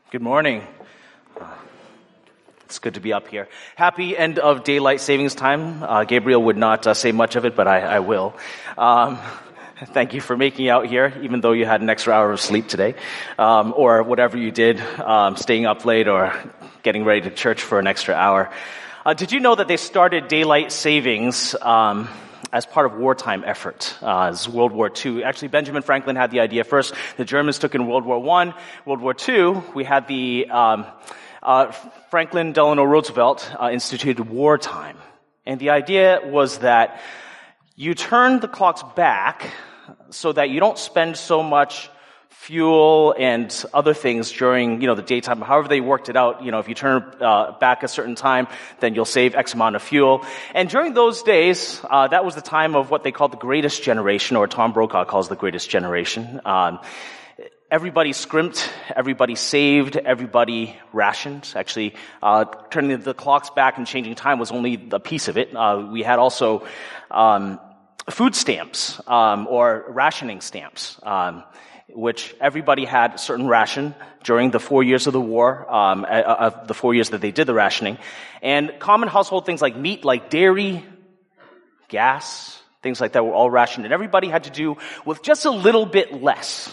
Good morning. It's good to be up here. Happy end of daylight savings time. Gabriel would not say much of it, but I will. Thank you for making it out here, even though you had an extra hour of sleep today, or whatever you did, staying up late or getting ready to church for an extra hour. Did you know that they started daylight savings as part of wartime effort, as World War II. Actually, Benjamin Franklin had the idea first. The Germans took in World War I. World War II, we had the Franklin Delano Roosevelt instituted wartime. And the idea was that you turn the clocks back so that you don't spend so much fuel and other things during, the daytime. However they worked it out, if you turn back a certain time, then you'll save X amount of fuel. And during those days, that was the time of what they called the Greatest Generation, or Tom Brokaw calls the Greatest Generation. Everybody scrimped, everybody saved, everybody rationed. Actually, turning the clocks back and changing time was only a piece of it. We had also food stamps, or rationing stamps, which everybody had a certain ration during the 4 years of the war, of the 4 years that they did the rationing. And common household things like meat, like dairy, gas, things like that were all rationed. And everybody had to do with just a little bit less.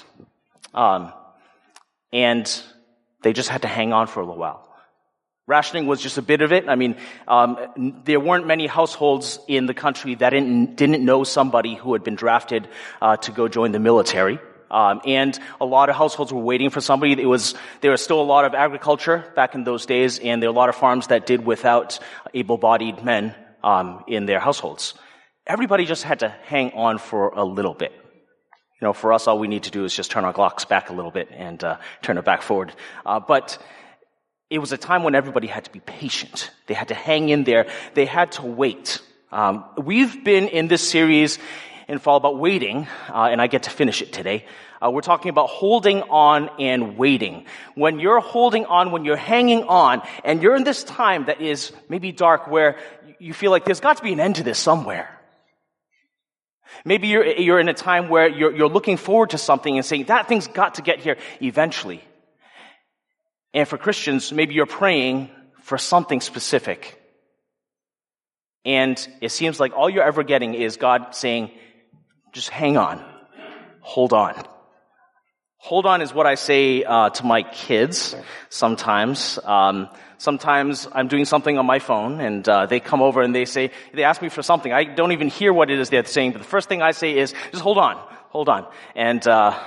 And they just had to hang on for a little while. Rationing was just a bit of it. There weren't many households in the country that didn't know somebody who had been drafted to go join the military. And a lot of households were waiting for somebody. There was still a lot of agriculture back in those days, and there were a lot of farms that did without able-bodied men in their households. Everybody just had to hang on for a little bit. For us, all we need to do is just turn our clocks back a little bit and turn it back forward. But it was a time when everybody had to be patient. They had to hang in there. They had to wait. We've been in this series in fall about waiting, and I get to finish it today. We're talking about holding on and waiting. When you're holding on, when you're hanging on, and you're in this time that is maybe dark, where you feel like there's got to be an end to this somewhere. Maybe you're in a time where you're looking forward to something and saying, that thing's got to get here eventually. And for Christians, maybe you're praying for something specific. And it seems like all you're ever getting is God saying, just hang on. Hold on. Hold on is what I say to my kids sometimes. Sometimes I'm doing something on my phone, and they come over and they ask me for something. I don't even hear what it is they're saying, but the first thing I say is, just hold on. And,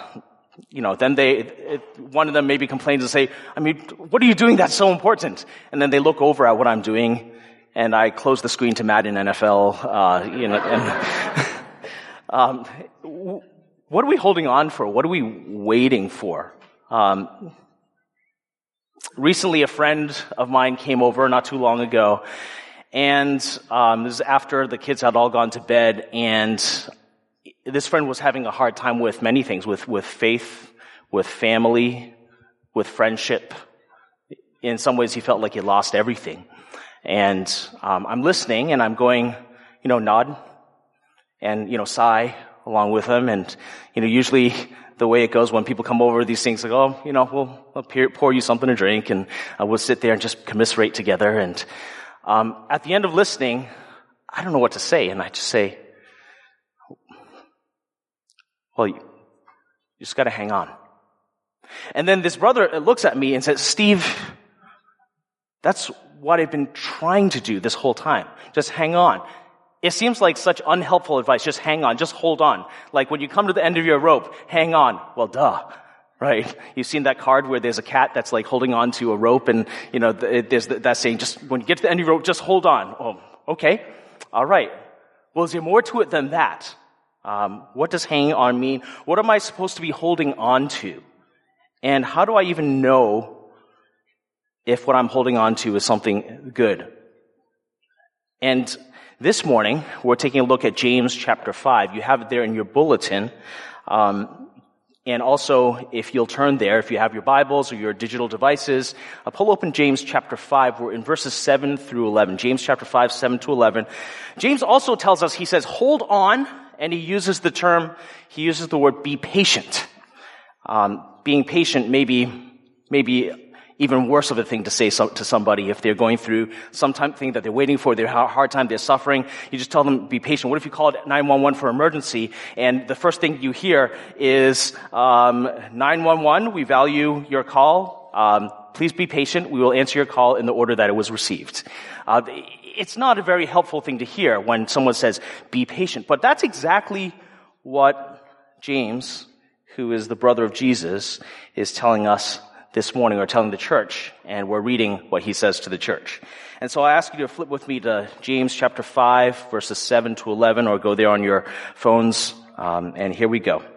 then one of them maybe complains and say, what are you doing that's so important? And then they look over at what I'm doing, and I close the screen to Madden NFL, what are we holding on for? What are we waiting for? Recently, a friend of mine came over not too long ago, and this is after the kids had all gone to bed, and this friend was having a hard time with many things, with faith, with family, with friendship. In some ways, he felt like he lost everything. And I'm listening, and I'm going, nod, and, sigh along with him. And, usually the way it goes when people come over, these things like, we'll pour you something to drink, and we'll sit there and just commiserate together. And at the end of listening, I don't know what to say, and I just say, well, you just got to hang on. And then this brother looks at me and says, Steve, that's what I've been trying to do this whole time. Just hang on. It seems like such unhelpful advice. Just hang on. Just hold on. Like when you come to the end of your rope, hang on. Well, duh. Right? You've seen that card where there's a cat that's like holding on to a rope, and, there's that saying, just when you get to the end of your rope, just hold on. Oh, okay. All right. Well, is there more to it than that? What does hanging on mean? What am I supposed to be holding on to? And how do I even know if what I'm holding on to is something good? And this morning, we're taking a look at James chapter 5. You have it there in your bulletin. And also, if you'll turn there, if you have your Bibles or your digital devices, pull open James chapter 5. We're in verses 7 through 11. James chapter 5, 7 to 11. James also tells us, he says, hold on, and he uses the word be patient. Being patient maybe even worse of a thing to say to somebody if they're going through some thing that they're waiting for, they're hard time, they're suffering. You just tell them, be patient. What if you called 911 for emergency and the first thing you hear is, 911, we value your call. Please be patient. We will answer your call in the order that it was received. It's not a very helpful thing to hear when someone says, be patient. But that's exactly what James, who is the brother of Jesus, is telling us this morning, or telling the church, and we're reading what he says to the church. And so I ask you to flip with me to James chapter 5, verses 7 to 11, or go there on your phones, and here we go.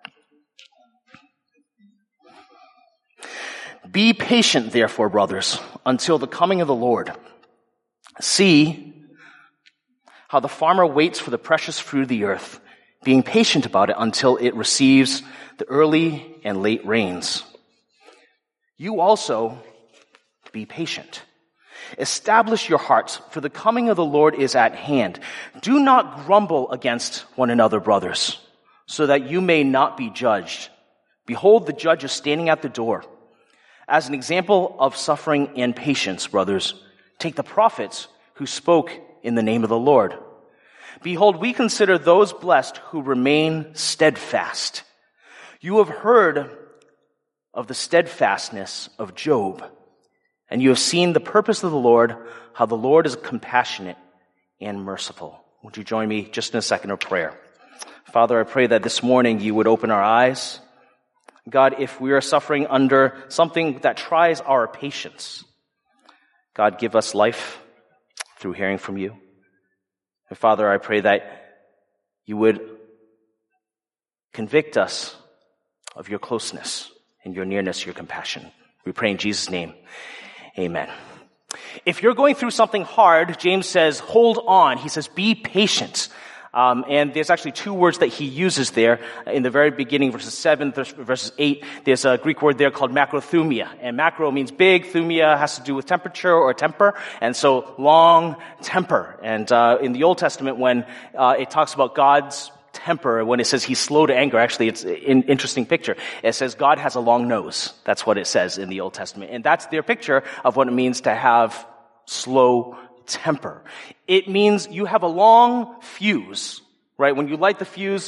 Be patient, therefore, brothers, until the coming of the Lord. See how the farmer waits for the precious fruit of the earth, being patient about it until it receives the early and late rains. You also be patient. Establish your hearts, for the coming of the Lord is at hand. Do not grumble against one another, brothers, so that you may not be judged. Behold, the judge is standing at the door. As an example of suffering and patience, brothers, take the prophets who spoke in the name of the Lord. Behold, we consider those blessed who remain steadfast. You have heard of the steadfastness of Job, and you have seen the purpose of the Lord, how the Lord is compassionate and merciful. Would you join me just in a second of prayer? Father, I pray that this morning you would open our eyes. God, if we are suffering under something that tries our patience, God, give us life through hearing from you. And Father, I pray that you would convict us of your closeness and your nearness, your compassion. We pray in Jesus' name. Amen. If you're going through something hard, James says, hold on. He says, be patient. And there's actually two words that he uses there in the very beginning, verses 7, verses 8. There's a Greek word there called macrothumia. And macro means big. Thumia has to do with temperature or temper. And so long temper. And in the Old Testament, when it talks about God's temper, when it says he's slow to anger, actually it's an interesting picture. It says God has a long nose. That's what it says in the Old Testament. And that's their picture of what it means to have slow temper. It means you have a long fuse, right? When you light the fuse,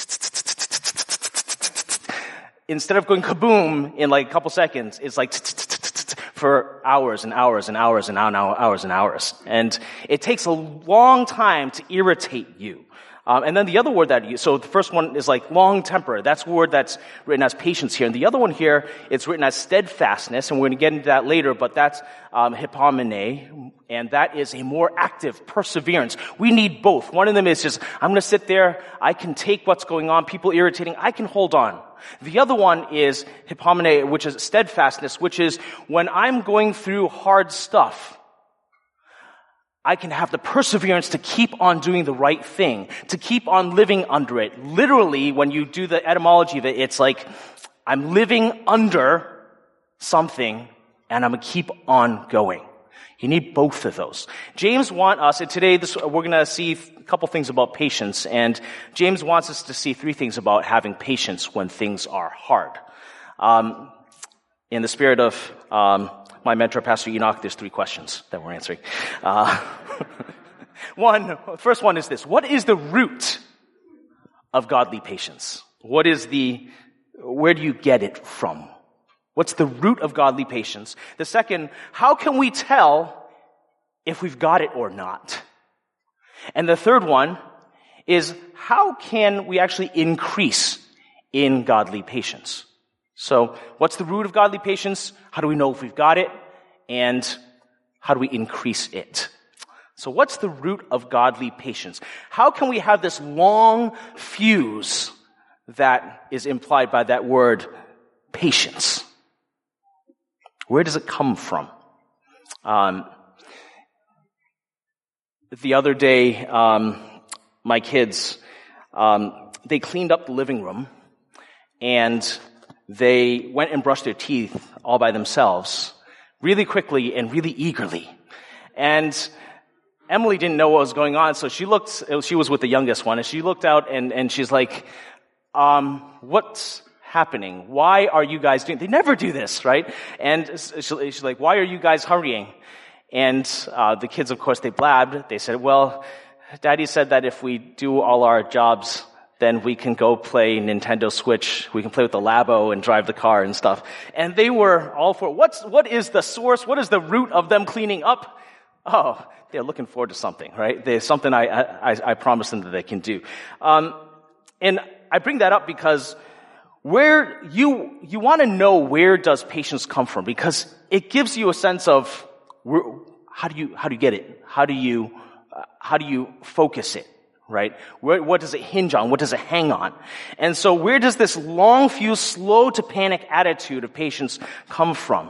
instead of going kaboom in like a couple seconds, it's like for hours and hours and hours and hours and hours. And it takes a long time to irritate you. And then the other word so the first one is like long temper. That's a word that's written as patience here. And the other one here, it's written as steadfastness, and we're going to get into that later, but that's hypomene, and that is a more active perseverance. We need both. One of them is just, I'm going to sit there, I can take what's going on, people irritating, I can hold on. The other one is hypomene, which is steadfastness, which is when I'm going through hard stuff, I can have the perseverance to keep on doing the right thing, to keep on living under it. Literally, when you do the etymology of it, it's like, I'm living under something, and I'm going to keep on going. You need both of those. James wants us, and today we're going to see a couple things about patience, and James wants us to see three things about having patience when things are hard. In the spirit of my mentor, Pastor Enoch, there's three questions that we're answering. First one is this: what is the root of godly patience? Where do you get it from? What's the root of godly patience? The second, how can we tell if we've got it or not? And the third one is, how can we actually increase in godly patience? So, what's the root of godly patience? How do we know if we've got it? And how do we increase it? So, what's the root of godly patience? How can we have this long fuse that is implied by that word patience? Where does it come from? The other day, my kids, they cleaned up the living room, and they went and brushed their teeth all by themselves, really quickly and really eagerly. And Emily didn't know what was going on, so she was with the youngest one, and she looked out and she's like, what's happening? Why are you guys doing? They never do this, right? And she's like, why are you guys hurrying? And the kids, of course, they blabbed. They said, well, Daddy said that if we do all our jobs, then we can go play Nintendo Switch. We can play with the Labo and drive the car and stuff. And they were all for it. What is the source? What is the root of them cleaning up? Oh, they're looking forward to something, right? There's something I promised them that they can do. And I bring that up because where you want to know where does patience come from, because it gives you a sense of how do you get it? How do you focus it? Right? What does it hinge on? What does it hang on? And so where does this long fuse, slow to panic attitude of patience come from?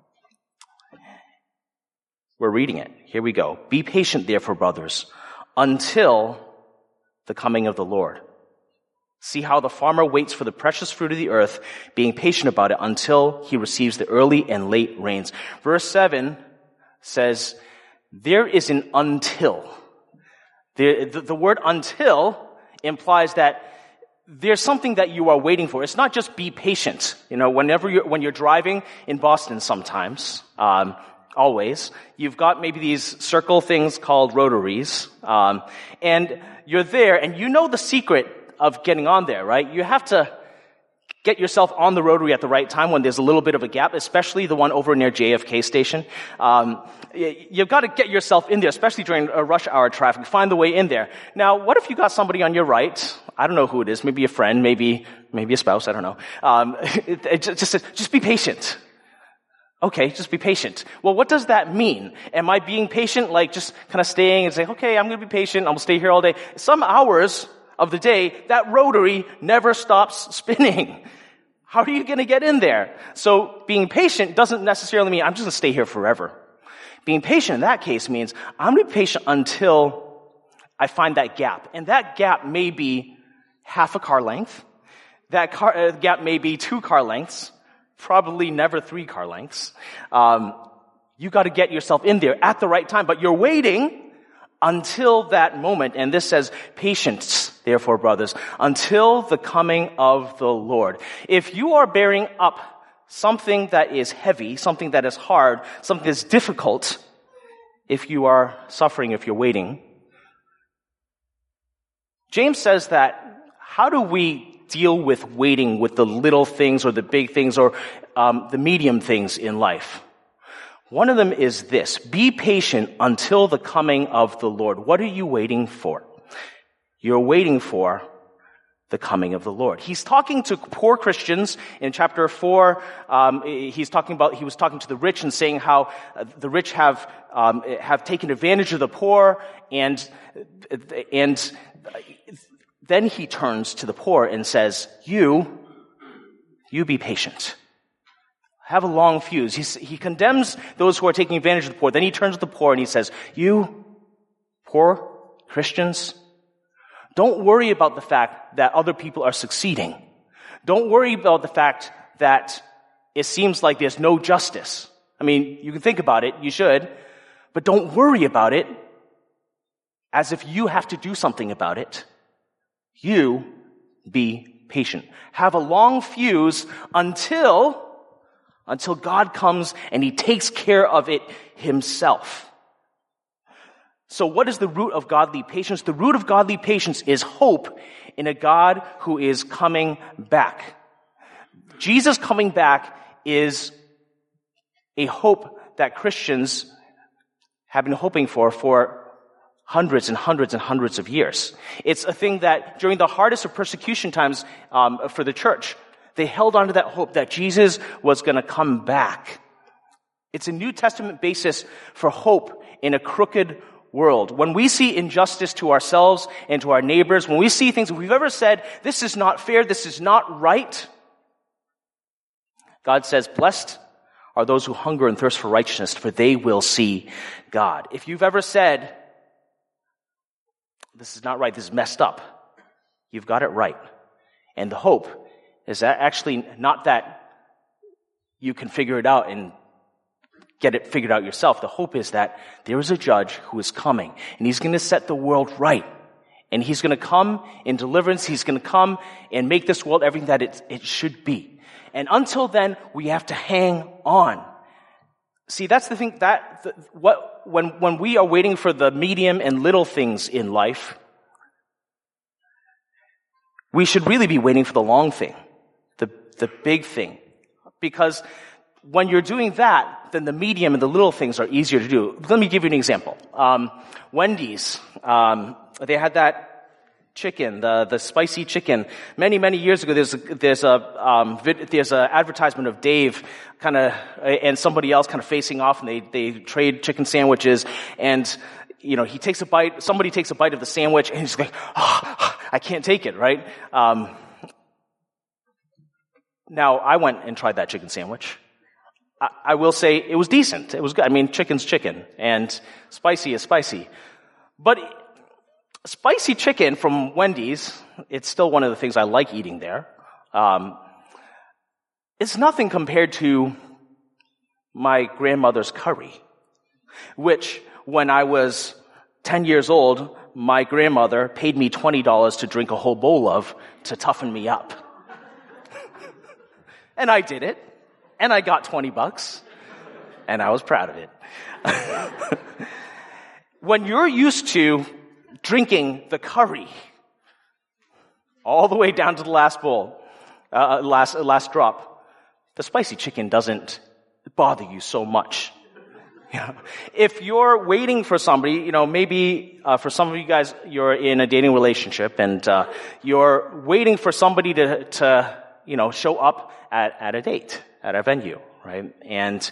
We're reading it. Here we go. Be patient, therefore, brothers, until the coming of the Lord. See how the farmer waits for the precious fruit of the earth, being patient about it until he receives the early and late rains. Verse 7 says, there is an until. The word until implies that there's something that you are waiting for. It's not just be patient. You know, when you're driving in Boston sometimes, always, you've got maybe these circle things called rotaries, and you're there and you know the secret of getting on there, right? You have to get yourself on the rotary at the right time when there's a little bit of a gap, especially the one over near JFK station. You've got to get yourself in there, especially during rush hour traffic. Find the way in there. Now, what if you got somebody on your right? I don't know who it is. Maybe a friend, maybe a spouse. I don't know. Just be patient. Okay, just be patient. Well, what does that mean? Am I being patient, like just kind of staying and saying, okay, I'm going to be patient. I'm going to stay here all day. Some hours of the day, that rotary never stops spinning. How are you going to get in there? So being patient doesn't necessarily mean I'm just going to stay here forever. Being patient in that case means I'm going to be patient until I find that gap. And that gap may be half a car length. That gap may be 2 car lengths. Probably never 3 car lengths. You got to get yourself in there at the right time, but you're waiting until that moment. And this says, patience, therefore, brothers, until the coming of the Lord. If you are bearing up something that is heavy, something that is hard, something that's difficult, if you are suffering, if you're waiting, James says that how do we deal with waiting, with the little things or the big things or the medium things in life? One of them is this: be patient until the coming of the Lord. What are you waiting for? You're waiting for the coming of the Lord. He's talking to poor Christians in chapter 4. He was talking to the rich and saying how the rich have taken advantage of the poor, and then he turns to the poor and says, you be patient. Have a long fuse. He condemns those who are taking advantage of the poor. Then he turns to the poor and he says, you poor Christians, don't worry about the fact that other people are succeeding. Don't worry about the fact that it seems like there's no justice. I mean, you can think about it, you should, but don't worry about it as if you have to do something about it. You be patient. Have a long fuse until God comes and he takes care of it himself. So what is the root of godly patience? The root of godly patience is hope in a God who is coming back. Jesus coming back is a hope that Christians have been hoping for hundreds and hundreds and hundreds of years. It's a thing that during the hardest of persecution times for the church, they held on to that hope that Jesus was going to come back. It's a New Testament basis for hope in a crooked world. When we see injustice to ourselves and to our neighbors, when we see things, if we've ever said, this is not fair, this is not right, God says, blessed are those who hunger and thirst for righteousness, for they will see God. If you've ever said, this is not right, this is messed up, you've got it right. And the hope is that actually not that you can figure it out and get it figured out yourself. The hope is that there is a judge who is coming, and he's going to set the world right, And he's going to come in deliverance. He's going to come and make this world everything that it should be. And until then, we have to hang on. See, that's the thing when we are waiting for the medium and little things in life, we should really be waiting for the long thing, the big thing. Because when you're doing that, then the medium and the little things are easier to do. Let me give you an example. Wendy's, they had that chicken, the spicy chicken. Many years ago, there's a advertisement of Dave and somebody else kind of facing off, and they trade chicken sandwiches, and he takes a bite, somebody takes a bite of the sandwich, and he's like, I can't take it, right? Now, I went and tried that chicken sandwich. I will say it was decent. It was good. I mean, chicken's chicken, and spicy is spicy. But spicy chicken from Wendy's, it's still one of the things I like eating there. It's nothing compared to my grandmother's curry, which when I was 10 years old, my grandmother paid me $20 to drink a whole bowl of to toughen me up. And I did it, and I got $20, and I was proud of it. When you're used to drinking the curry all the way down to the last bowl, last drop, the spicy chicken doesn't bother you so much. If you're waiting for somebody, maybe for some of you guys, you're in a dating relationship, and you're waiting for somebody to show up at a date, at a venue, right? And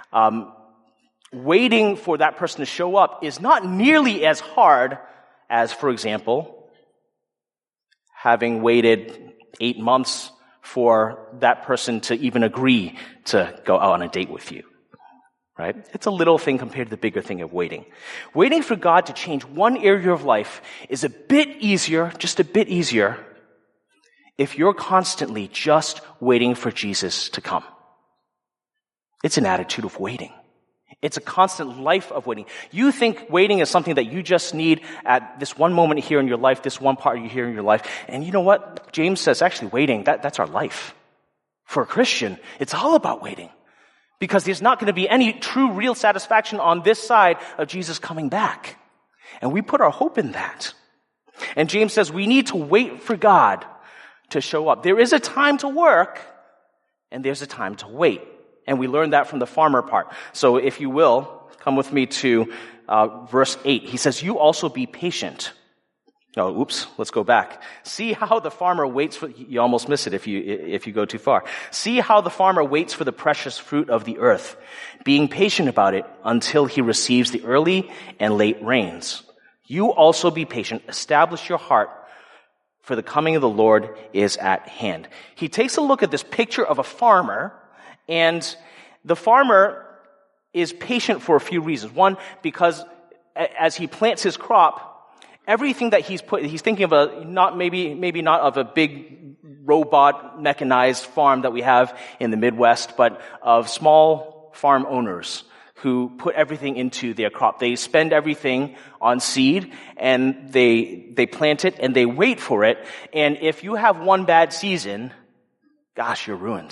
waiting for that person to show up is not nearly as hard as, for example, having waited 8 months for that person to even agree to go out on a date with you, right? It's a little thing compared to the bigger thing of waiting. Waiting for God to change one area of life is a bit easier, just a bit easier, if you're constantly just waiting for Jesus to come. It's an attitude of waiting. It's a constant life of waiting. You think waiting is something that you just need at this one moment here in your life, this one part here in your life. And you know what? James says actually waiting, that's our life. For a Christian, it's all about waiting. Because there's not going to be any true, real satisfaction on this side of Jesus coming back. And we put our hope in that. And James says we need to wait for God to show up. There is a time to work, and there's a time to wait. And we learned that from the farmer part. So if you will, come with me to verse 8. He says, you also be patient. Oh, oops, let's go back. See how the farmer waits for, you almost miss it if you go too far. See how the farmer waits for the precious fruit of the earth, being patient about it until he receives the early and late rains. You also be patient, establish your heart, for the coming of the Lord is at hand. He takes a look at this picture of a farmer, and the farmer is patient for a few reasons. One, because as he plants his crop, everything that he's thinking of maybe not of a big robot mechanized farm that we have in the Midwest, but of small farm owners who put everything into their crop. They spend everything on seed, and they plant it, and they wait for it. And if you have one bad season, gosh, you're ruined.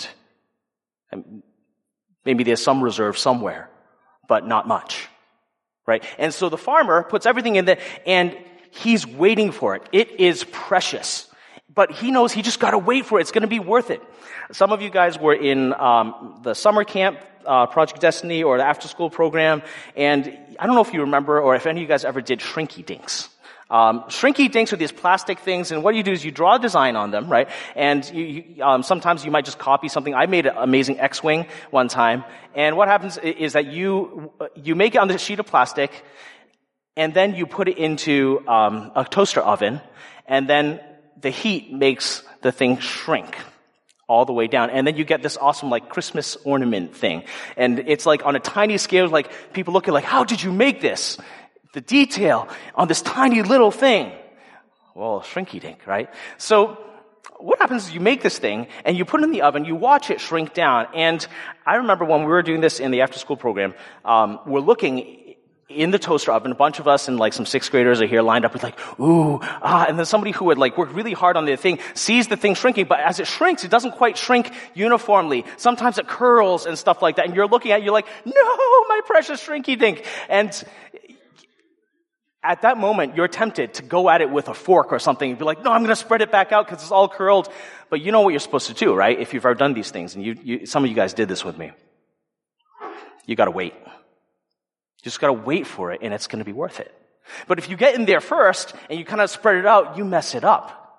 And maybe there's some reserve somewhere, but not much, right? And so the farmer puts everything in there, and he's waiting for it. It is precious. But he knows he just got to wait for it. It's going to be worth it. Some of you guys were in the summer camp, Project Destiny, or the after-school program, and I don't know if you remember or if any of you guys ever did Shrinky Dinks. Shrinky Dinks are these plastic things, and what you do is you draw a design on them, right? And sometimes you might just copy something. I made an amazing X-Wing one time, and what happens is that you make it on the sheet of plastic, and then you put it into a toaster oven, and then the heat makes the thing shrink all the way down. And then you get this awesome Christmas ornament thing. And it's on a tiny scale, people look at how did you make this? The detail on this tiny little thing. Well, shrinky dink, right? So what happens is you make this thing and you put it in the oven, you watch it shrink down. And I remember when we were doing this in the after school program, we're looking in the toaster oven. A bunch of us and like some sixth graders are here lined up with like, ooh, and then somebody who would like work really hard on the thing sees the thing shrinking, but as it shrinks, it doesn't quite shrink uniformly. Sometimes it curls and stuff like that, and you're looking at it, you're like, no, my precious shrinky dink. And at that moment, you're tempted to go at it with a fork or something and be like, no, I'm going to spread it back out because it's all curled. But you know what you're supposed to do, right? If you've ever done these things, and some of you guys did this with me. You got to wait. You just got to wait for it, and it's going to be worth it. But if you get in there first and you kind of spread it out, you mess it up.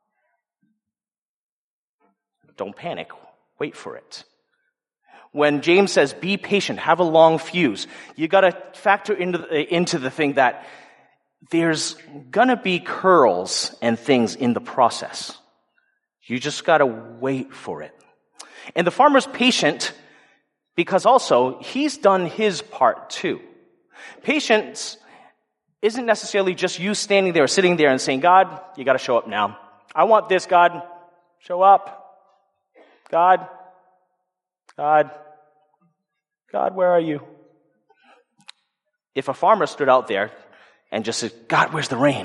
Don't panic. Wait for it. When James says, be patient, have a long fuse, you got to factor into the thing that there's going to be curls and things in the process. You just got to wait for it. And the farmer's patient because also he's done his part too. Patience isn't necessarily just you standing there, sitting there and saying, God, you got to show up now. I want this, God. Show up. God, where are you? If a farmer stood out there and just said, God, where's the rain?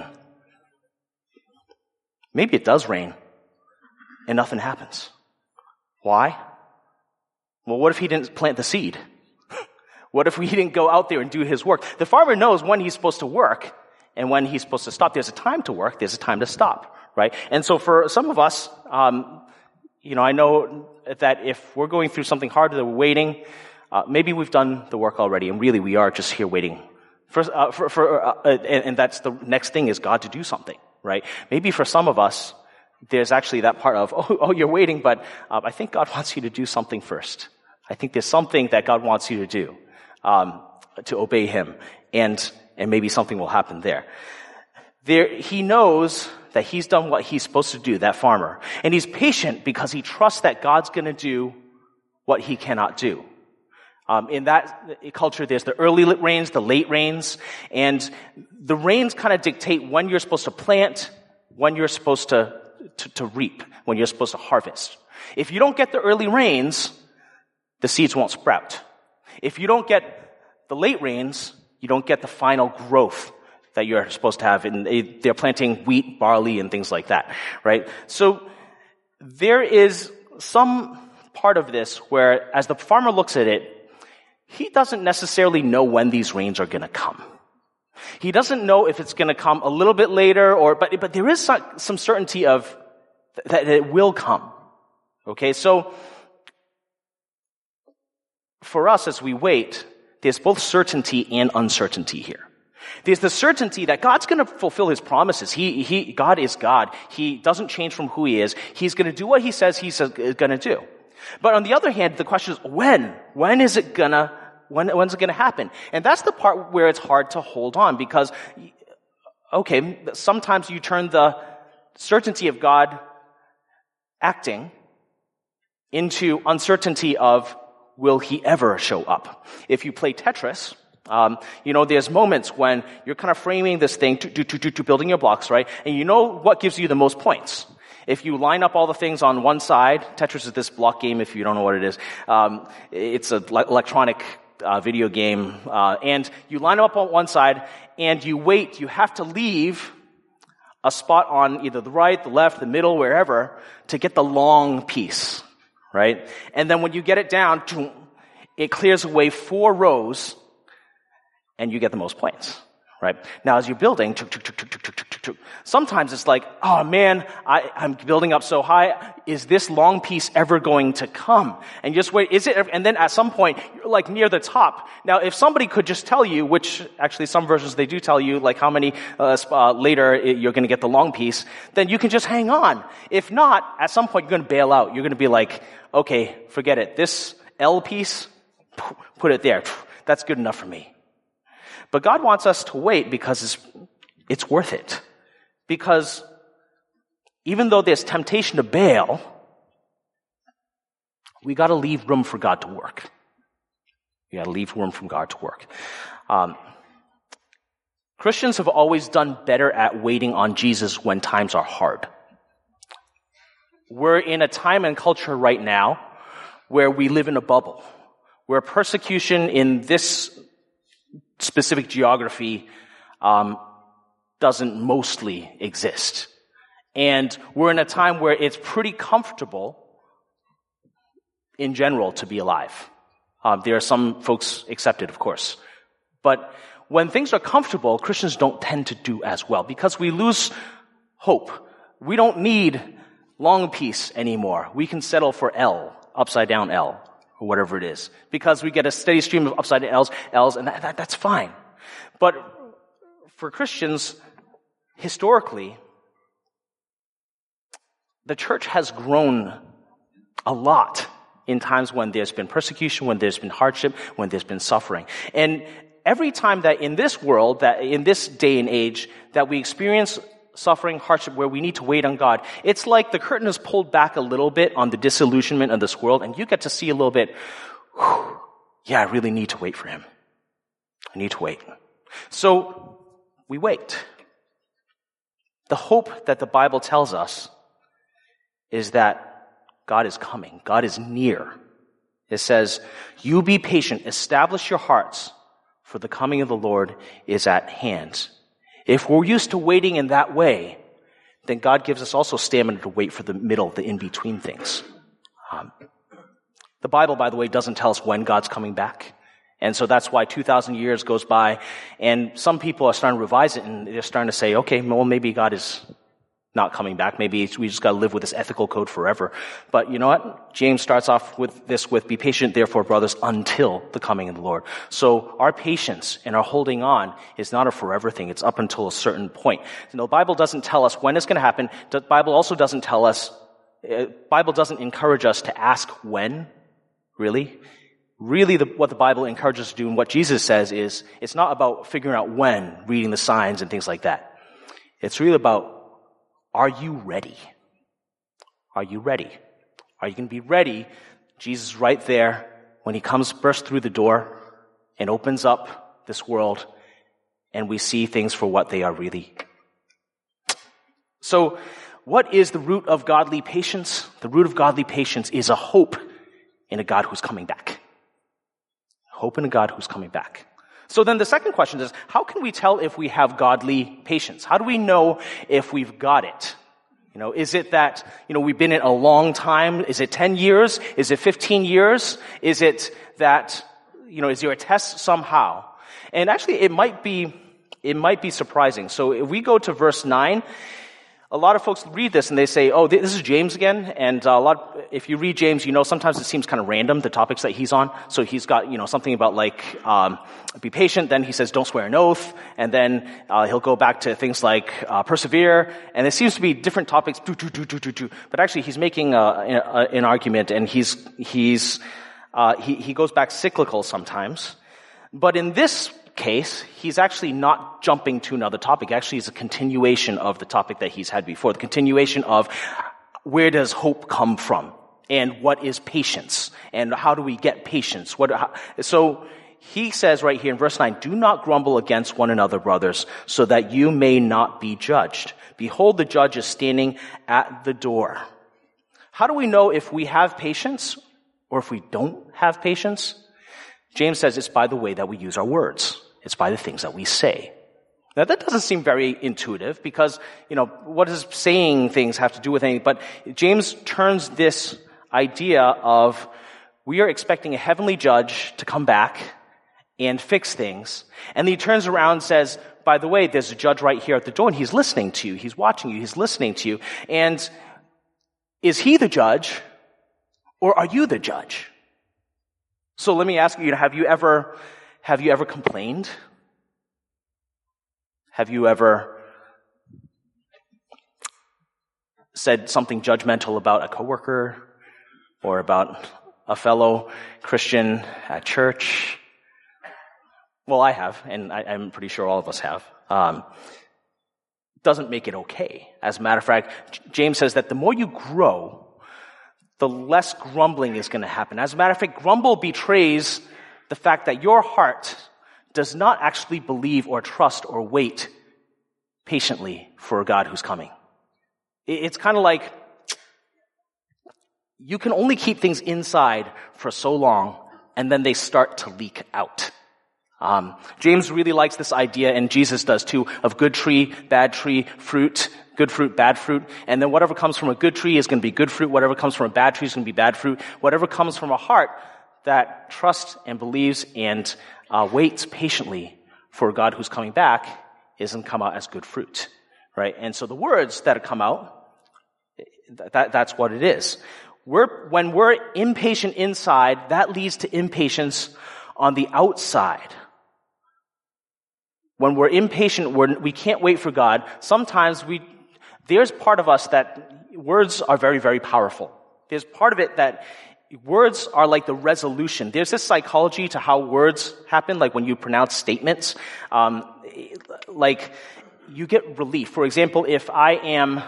Maybe it does rain and nothing happens. Why? Well, what if he didn't plant the seed? What if he didn't go out there and do his work? The farmer knows when he's supposed to work and when he's supposed to stop. There's a time to work, there's a time to stop, right? And so for some of us, I know that if we're going through something hard that we're waiting, maybe we've done the work already, and really we are just here waiting. And that's the next thing is God to do something, right? Maybe for some of us, there's actually that part of, you're waiting, but I think God wants you to do something first. I think there's something that God wants you to do to obey Him, and maybe something will happen there. He knows that he's done what he's supposed to do, that farmer. And he's patient because he trusts that God's going to do what he cannot do. In that culture, there's the early rains, the late rains, and the rains kind of dictate when you're supposed to plant, when you're supposed to reap, when you're supposed to harvest. If you don't get the early rains, the seeds won't sprout. If you don't get the late rains, you don't get the final growth that you're supposed to have. And they're planting wheat, barley, and things like that, right? So there is some part of this where, as the farmer looks at it, he doesn't necessarily know when these rains are going to come. He doesn't know if it's going to come a little bit later, but there is some certainty of that it will come. Okay, so for us as we wait, there's both certainty and uncertainty here. There's the certainty that God's going to fulfill His promises. God is God. He doesn't change from who He is. He's going to do what He says He's going to do. But on the other hand, the question is when? When's it going to happen? And that's the part where it's hard to hold on because, okay, sometimes you turn the certainty of God acting into uncertainty of will He ever show up? If you play Tetris, there's moments when you're kind of framing this thing to building your blocks, right? And you know what gives you the most points. If you line up all the things on one side, Tetris is this block game if you don't know what it is. It's an electronic video game. And you line them up on one side and you wait. You have to leave a spot on either the right, the left, the middle, wherever, to get the long piece, right? And then when you get it down, it clears away 4 rows and you get the most points, right? Now, as you're building, sometimes it's like, oh man, I'm building up so high. Is this long piece ever going to come? And you just wait. Is it? And then at some point, you're like near the top. Now, if somebody could just tell you, which actually some versions they do tell you, like how many later you're going to get the long piece, then you can just hang on. If not, at some point you're going to bail out. You're going to be like, okay, forget it. This L piece, put it there. That's good enough for me. But God wants us to wait because it's worth it. Because even though there's temptation to bail, we got to leave room for God to work. We got to leave room for God to work. Christians have always done better at waiting on Jesus when times are hard. We're in a time and culture right now where we live in a bubble, where persecution in this specific geography doesn't mostly exist. And we're in a time where it's pretty comfortable in general to be alive. There are some folks accepted, of course. But when things are comfortable, Christians don't tend to do as well because we lose hope. We don't need long peace anymore. We can settle for L, upside down L, or whatever it is, because we get a steady stream of upside down L's, and that's fine. But for Christians, historically, the church has grown a lot in times when there's been persecution, when there's been hardship, when there's been suffering. And every time that in this world, that in this day and age, that we experience suffering, hardship, where we need to wait on God, it's like the curtain is pulled back a little bit on the disillusionment of this world, and you get to see a little bit, yeah, I really need to wait for him. I need to wait. So we wait. The hope that the Bible tells us is that God is coming. God is near. It says, you be patient, establish your hearts, for the coming of the Lord is at hand. If we're used to waiting in that way, then God gives us also stamina to wait for the middle, the in-between things. The Bible, by the way, doesn't tell us when God's coming back. And so that's why 2,000 years goes by, and some people are starting to revise it, and they're starting to say, okay, well, maybe God is not coming back. Maybe we just got to live with this ethical code forever. But you know what? James starts off with this with, be patient, therefore, brothers, until the coming of the Lord. So our patience and our holding on is not a forever thing. It's up until a certain point. You know, the Bible doesn't tell us when it's going to happen. The Bible also doesn't tell us, Bible doesn't encourage us to ask when, really. Really, what the Bible encourages us to do and what Jesus says is, it's not about figuring out when, reading the signs and things like that. It's really about, are you ready? Are you ready? Are you going to be ready? Jesus is right there when he comes, bursts through the door and opens up this world, and we see things for what they are really. So, what is the root of godly patience? The root of godly patience is a hope in a God who's coming back. Hope in a God who's coming back. So then the second question is, how can we tell if we have godly patience? How do we know if we've got it? You know, is it that, we've been in a long time? Is it 10 years? Is it 15 years? Is it that, is there a test somehow? And actually it might be surprising. So if we go to verse 9, a lot of folks read this and they say, oh, this is James again. And if you read James, sometimes it seems kind of random, the topics that he's on. So he's got, something about be patient. Then he says, don't swear an oath. And then, he'll go back to things like, persevere. And it seems to be different topics. But actually he's making, an argument, and he goes back cyclical sometimes. But in this case, he's actually not jumping to another topic. Actually, it's a continuation of the topic that he's had before, the continuation of where does hope come from, and what is patience, and how do we get patience? So he says right here in verse 9, do not grumble against one another, brothers, so that you may not be judged. Behold, the judge is standing at the door. How do we know if we have patience or if we don't have patience? James says it's by the way that we use our words. It's by the things that we say. Now that doesn't seem very intuitive because, what does saying things have to do with anything? But James turns this idea of we are expecting a heavenly judge to come back and fix things. And he turns around and says, by the way, there's a judge right here at the door and he's listening to you. He's watching you. He's listening to you. And is he the judge or are you the judge? So let me ask you, have you ever complained? Have you ever said something judgmental about a coworker or about a fellow Christian at church? Well, I have, and I'm pretty sure all of us have. Doesn't make it okay. As a matter of fact, James says that the more you grow, the less grumbling is going to happen. As a matter of fact, grumble betrays the fact that your heart does not actually believe or trust or wait patiently for a God who's coming. It's kind of like you can only keep things inside for so long, and then they start to leak out. James really likes this idea, and Jesus does too, of good tree, bad tree, fruit, good fruit, bad fruit. And then whatever comes from a good tree is going to be good fruit. Whatever comes from a bad tree is going to be bad fruit. Whatever comes from a heart that trusts and believes and waits patiently for God who's coming back is going to come out as good fruit, right? And so the words that come out, that's what it is. When we're impatient inside, that leads to impatience on the outside. When we're impatient, we can't wait for God. Sometimes there's part of us that words are very, very powerful. There's part of it that words are like the resolution. There's this psychology to how words happen, like when you pronounce statements. Like you get relief. For example, if I am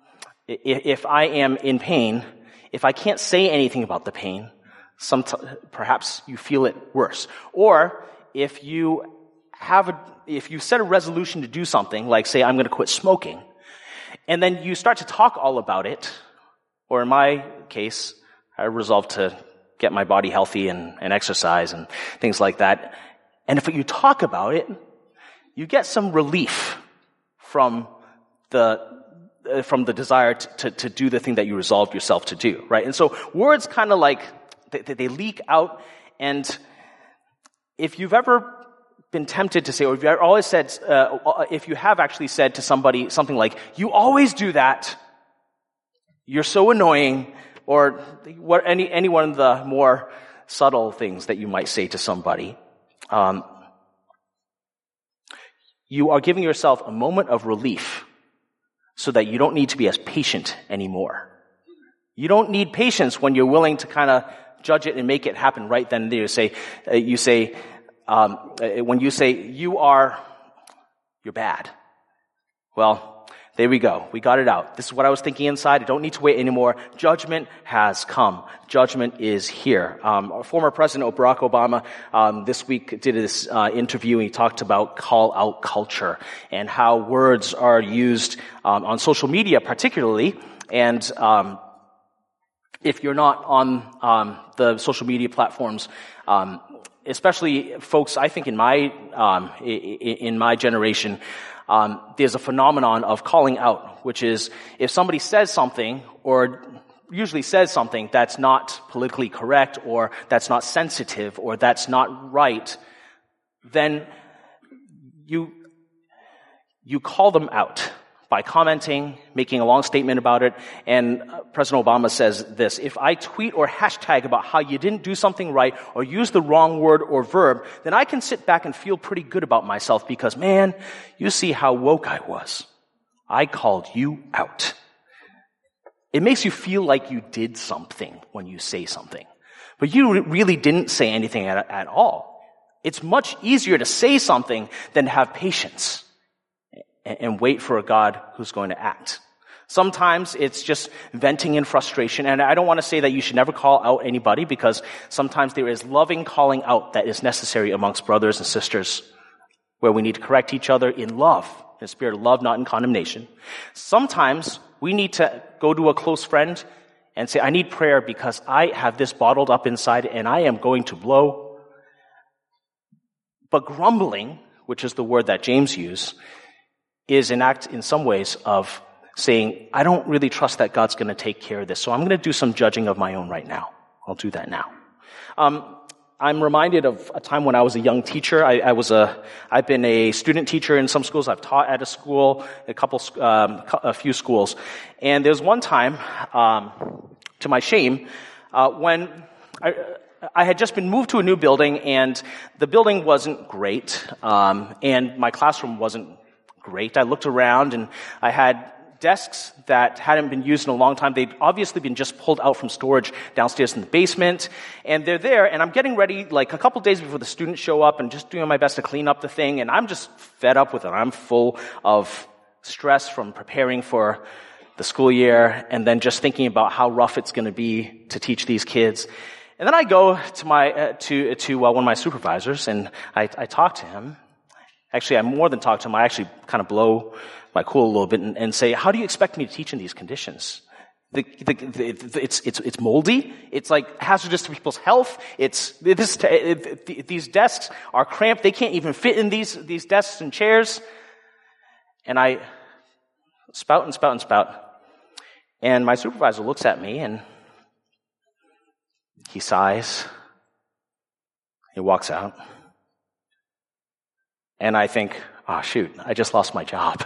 in pain, if I can't say anything about the pain, perhaps you feel it worse. Or if you set a resolution to do something, like say I'm going to quit smoking, and then you start to talk all about it, or in my case, I resolved to get my body healthy and exercise and things like that. And if you talk about it, you get some relief from the desire to do the thing that you resolved yourself to do, right? And so words kind of like, they leak out, and if you've ever been tempted to say, or if you have actually said to somebody something like, "You always do that. You're so annoying," or any one of the more subtle things that you might say to somebody, you are giving yourself a moment of relief so that you don't need to be as patient anymore. You don't need patience when you're willing to kind of judge it and make it happen right then and there. When you say, you're bad. Well, there we go. We got it out. This is what I was thinking inside. I don't need to wait anymore. Judgment has come. Judgment is here. Former President Barack Obama this week did this interview, and he talked about call-out culture and how words are used on social media particularly. And if you're not on the social media platforms, especially folks, I think in my generation, there's a phenomenon of calling out, which is if somebody says something, or usually says something that's not politically correct, or that's not sensitive, or that's not right, then you call them out by commenting, making a long statement about it. And President Obama says this: if I tweet or hashtag about how you didn't do something right or use the wrong word or verb, then I can sit back and feel pretty good about myself because, man, you see how woke I was. I called you out. It makes you feel like you did something when you say something. But you really didn't say anything at all. It's much easier to say something than to have patience and wait for a God who's going to act. Sometimes it's just venting in frustration, and I don't want to say that you should never call out anybody, because sometimes there is loving calling out that is necessary amongst brothers and sisters, where we need to correct each other in love, in a spirit of love, not in condemnation. Sometimes we need to go to a close friend and say, I need prayer because I have this bottled up inside and I am going to blow. But grumbling, which is the word that James used, is an act in some ways of saying, I don't really trust that God's going to take care of this, so I'm going to do some judging of my own right now. I'll do that now. I'm reminded of a time when I was a young teacher. I've been a student teacher in some schools. I've taught at a school, a few schools. And there was one time, to my shame, when I had just been moved to a new building, and the building wasn't great, and my classroom wasn't great. I looked around, and I had desks that hadn't been used in a long time. They'd obviously been just pulled out from storage downstairs in the basement, and they're there, and I'm getting ready like a couple days before the students show up and just doing my best to clean up the thing, and I'm just fed up with it. I'm full of stress from preparing for the school year and then just thinking about how rough it's going to be to teach these kids. And then I go to one of my supervisors, and I talk to him. Actually, I more than talk to him. I actually kind of blow my cool a little bit and say, how do you expect me to teach in these conditions? It's moldy. It's like hazardous to people's health. These desks are cramped. They can't even fit in these desks and chairs. And I spout and spout and spout. And my supervisor looks at me and he sighs. He walks out. And I think, oh shoot, I just lost my job.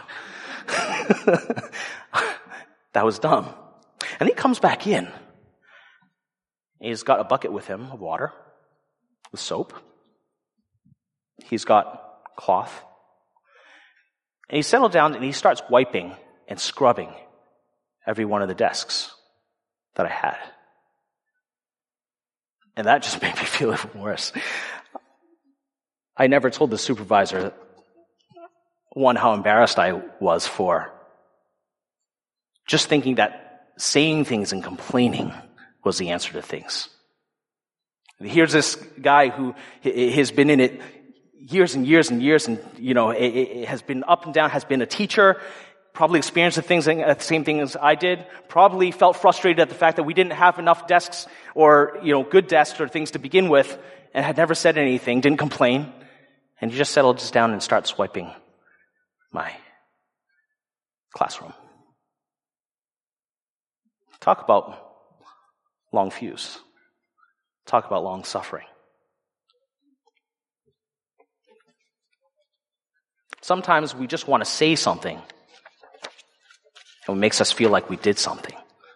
That was dumb. And he comes back in. He's got a bucket with him of water, with soap. He's got cloth. And he settled down and he starts wiping and scrubbing every one of the desks that I had. And that just made me feel even worse. I never told the supervisor, one, how embarrassed I was for just thinking that saying things and complaining was the answer to things. Here's this guy who has been in it years and years and years, and it has been up and down, has been a teacher, probably experienced the same thing as I did, probably felt frustrated at the fact that we didn't have enough desks or, good desks or things to begin with, and had never said anything, didn't complain, and he just settled down and starts wiping my classroom. Talk about long fuse. Talk about long suffering. Sometimes we just want to say something, and it makes us feel like we did something.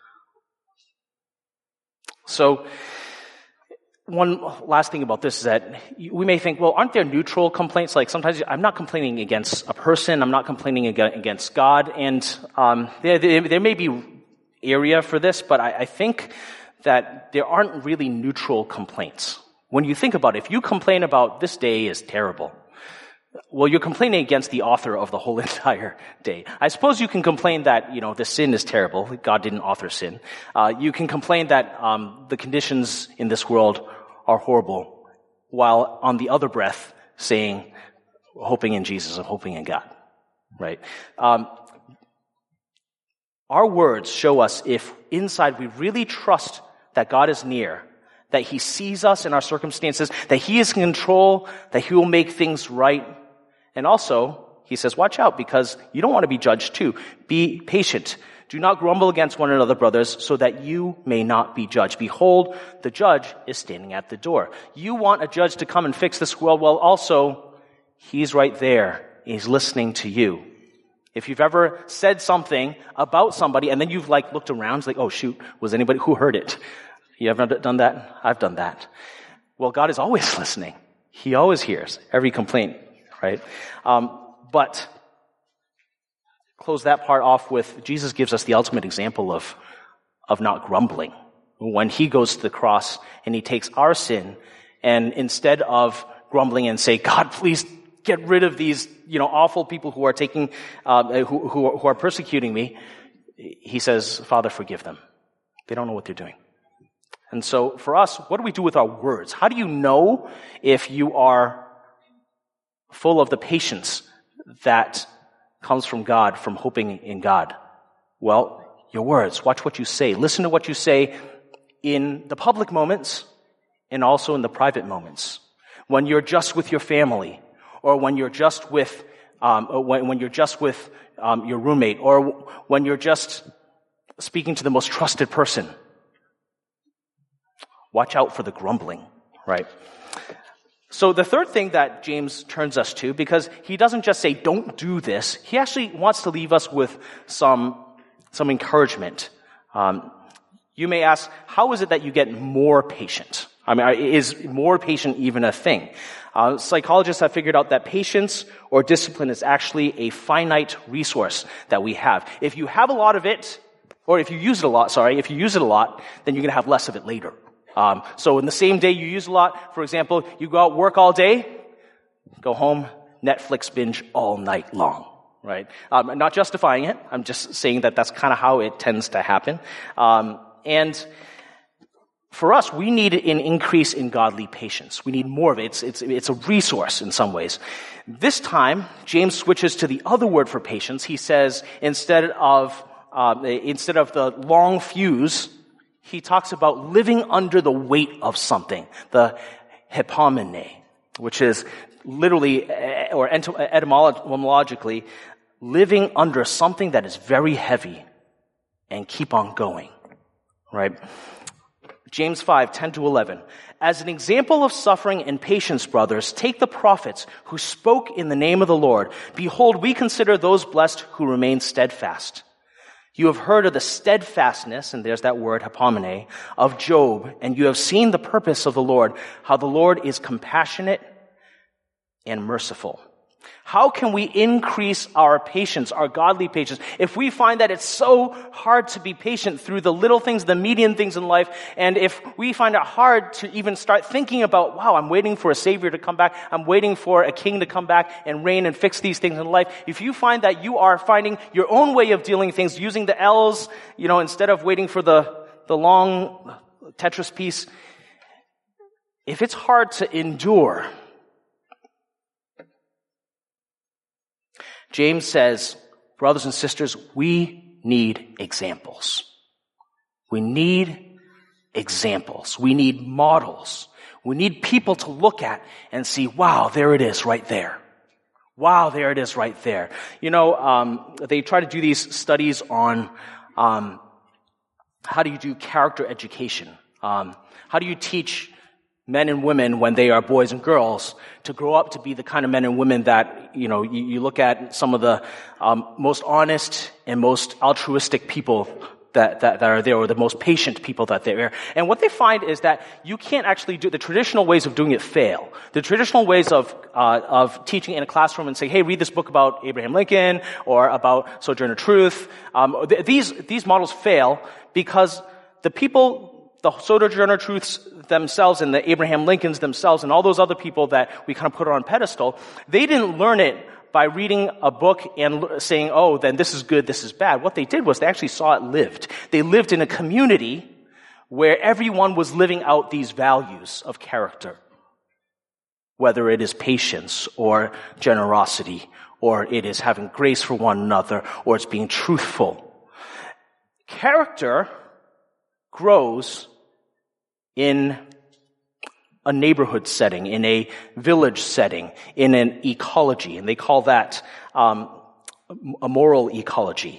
So, one last thing about this is that we may think, well, aren't there neutral complaints? Like sometimes I'm not complaining against a person, I'm not complaining against God, and there may be area for this, but I think that there aren't really neutral complaints. When you think about it, if you complain about this day is terrible, well, you're complaining against the author of the whole entire day. I suppose you can complain that, the sin is terrible. God didn't author sin. You can complain that the conditions in this world are horrible, while on the other breath saying, hoping in Jesus and hoping in God, right? Our words show us if inside we really trust that God is near, that He sees us in our circumstances, that He is in control, that He will make things right. And also, He says, watch out, because you don't want to be judged too. Be patient. Do not grumble against one another, brothers, so that you may not be judged. Behold, the judge is standing at the door. You want a judge to come and fix this world? Well, also, He's right there. He's listening to you. If you've ever said something about somebody and then you've looked around, it's like, oh shoot, was anybody who heard it? You ever done that? I've done that. Well, God is always listening. He always hears every complaint, right? But close that part off with, Jesus gives us the ultimate example of not grumbling. When He goes to the cross and He takes our sin, and instead of grumbling and say, God, please get rid of these, awful people who are taking, who are persecuting me, He says, Father, forgive them. They don't know what they're doing. And so for us, what do we do with our words? How do you know if you are full of the patience that comes from God, from hoping in God? Well, your words. Watch what you say. Listen to what you say in the public moments and also in the private moments. When you're just with your family, or when you're just with your roommate, or when you're just speaking to the most trusted person. Watch out for the grumbling, right? So the third thing that James turns us to, because he doesn't just say, don't do this, he actually wants to leave us with some encouragement. You may ask, how is it that you get more patient? Is more patient even a thing? Psychologists have figured out that patience or discipline is actually a finite resource that we have. If you have a lot of it, or if you use it a lot, then you're going to have less of it later. So in the same day you use a lot, for example, you go out, work all day, go home, Netflix binge all night long, right? I'm not justifying it. I'm just saying that that's kind of how it tends to happen. And for us, we need an increase in godly patience. We need more of it. It's a resource in some ways. This time, James switches to the other word for patience. He says, instead of instead of the long fuse, he talks about living under the weight of something, the hypomene, which is literally, or etymologically, living under something that is very heavy and keep on going, right? James 5:10-11. As an example of suffering and patience, brothers, take the prophets who spoke in the name of the Lord. Behold, we consider those blessed who remain steadfast. You have heard of the steadfastness, and there's that word, hypomene, of Job, and you have seen the purpose of the Lord, how the Lord is compassionate and merciful. How can we increase our patience, our godly patience, if we find that it's so hard to be patient through the little things, the median things in life, and if we find it hard to even start thinking about, wow, I'm waiting for a Savior to come back, I'm waiting for a King to come back and reign and fix these things in life, if you find that you are finding your own way of dealing with things, using the L's, instead of waiting for the long Tetris piece, if it's hard to endure, James says, brothers and sisters, we need examples. We need examples. We need models. We need people to look at and see, wow, there it is right there. Wow, there it is right there. They try to do these studies on how do you do character education? How do you teach men and women when they are boys and girls to grow up to be the kind of men and women that, you look at some of the most honest and most altruistic people that are there, or the most patient people that they're there. And what they find is that you can't actually do the traditional ways of doing it fail. The traditional ways of teaching in a classroom and saying, hey, read this book about Abraham Lincoln or about Sojourner Truth. These models fail because the Sojourner Truths themselves and the Abraham Lincolns themselves and all those other people that we kind of put on a pedestal, they didn't learn it by reading a book and saying, oh, then this is good, this is bad. What they did was they actually saw it lived. They lived in a community where everyone was living out these values of character, whether it is patience or generosity, or it is having grace for one another, or it's being truthful. Character grows in a neighborhood setting, in a village setting, in an ecology, and they call that a moral ecology.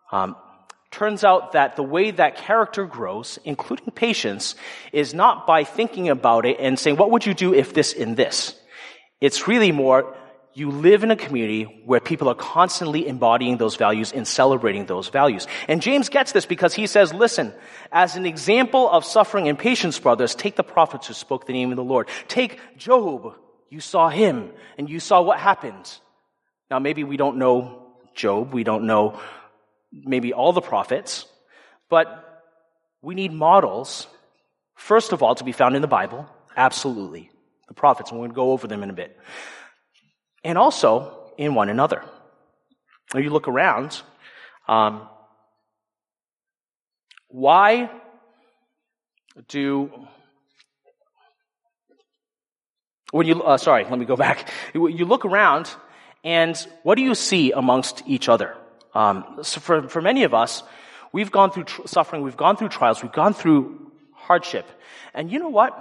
Turns out that the way that character grows, including patience, is not by thinking about it and saying, what would you do if this and this? It's really more, you live in a community where people are constantly embodying those values and celebrating those values. And James gets this because he says, listen, as an example of suffering and patience, brothers, take the prophets who spoke the name of the Lord. Take Job. You saw him and you saw what happened. Now, maybe we don't know Job. We don't know maybe all the prophets, but we need models, first of all, to be found in the Bible. Absolutely. The prophets, and we're going to go over them in a bit. And also in one another. When you look around, let me go back. You look around, and what do you see amongst each other? So for many of us, we've gone through suffering, we've gone through trials, we've gone through hardship. And you know what?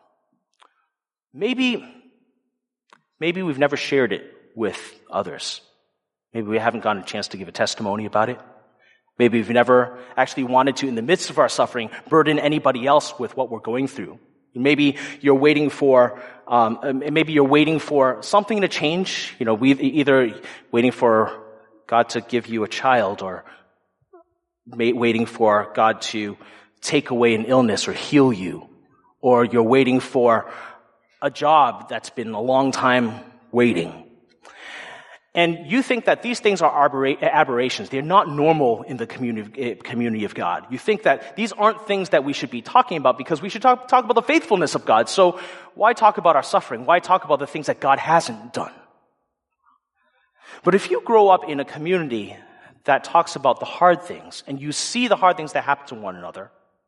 Maybe we've never shared it with others. Maybe we haven't gotten a chance to give a testimony about it. Maybe we've never actually wanted to, in the midst of our suffering, burden anybody else with what we're going through. Maybe you're waiting for something to change. We either waiting for God to give you a child, or waiting for God to take away an illness or heal you, or you're waiting for a job that's been a long time waiting. And you think that these things are aberrations. They're not normal in the community of God. You think that these aren't things that we should be talking about because we should talk about the faithfulness of God. So why talk about our suffering? Why talk about the things that God hasn't done? But if you grow up in a community that talks about the hard things, and you see the hard things that happen to one another,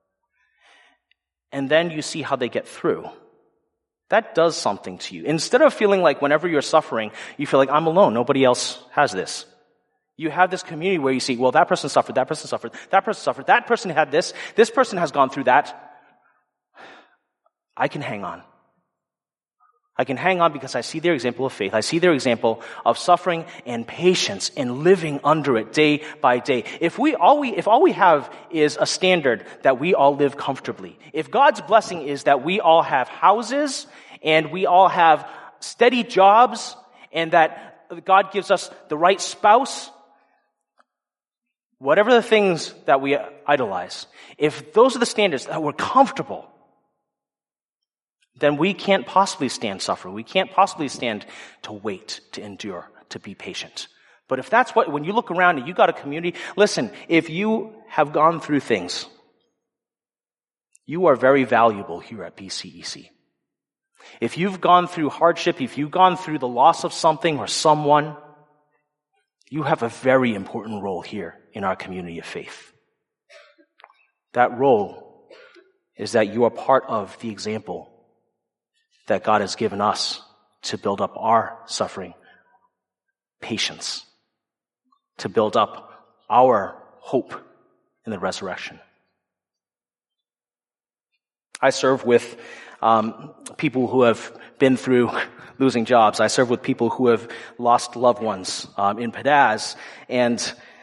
and then you see how they get through, that does something to you. Instead of feeling like whenever you're suffering, you feel like, I'm alone, nobody else has this. You have this community where you see, well, that person suffered, that person suffered, that person suffered, that person had this person has gone through that. I can hang on. I can hang on because I see their example of faith. I see their example of suffering and patience and living under it day by day. If all we have is a standard that we all live comfortably, if God's blessing is that we all have houses and we all have steady jobs and that God gives us the right spouse, whatever the things that we idolize, if those are the standards that we're comfortable, then we can't possibly stand suffering. We can't possibly stand to wait, to endure, to be patient. But if that's when you look around and you got a community, listen, if you have gone through things, you are very valuable here at BCEC. If you've gone through hardship, if you've gone through the loss of something or someone, you have a very important role here in our community of faith. That role is that you are part of the example that God has given us to build up our suffering, patience, to build up our hope in the resurrection. I serve with people who have been through losing jobs. I serve with people who have lost loved ones in Padaz. And,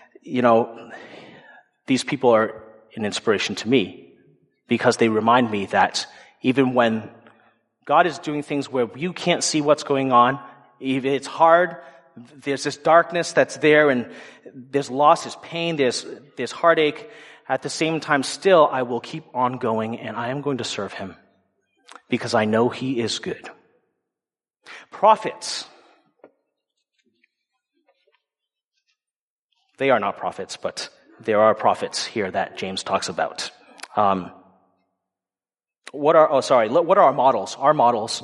these people are an inspiration to me because they remind me that even when God is doing things where you can't see what's going on, even it's hard, there's this darkness that's there, and there's loss, there's pain, there's heartache. At the same time, still, I will keep on going, and I am going to serve him because I know he is good. Prophets. They are not prophets, but there are prophets here that James talks about. What are our models? Our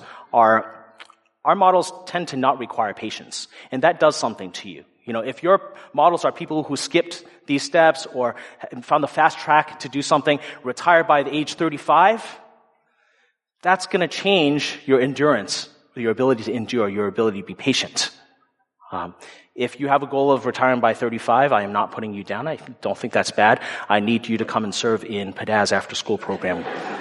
models tend to not require patience, and that does something to you. If your models are people who skipped these steps or found the fast track to do something, retired by the age 35, that's going to change your endurance, your ability to endure, your ability to be patient. If you have a goal of retiring by 35, I am not putting you down. I don't think that's bad. I need you to come and serve in Padaz after school program.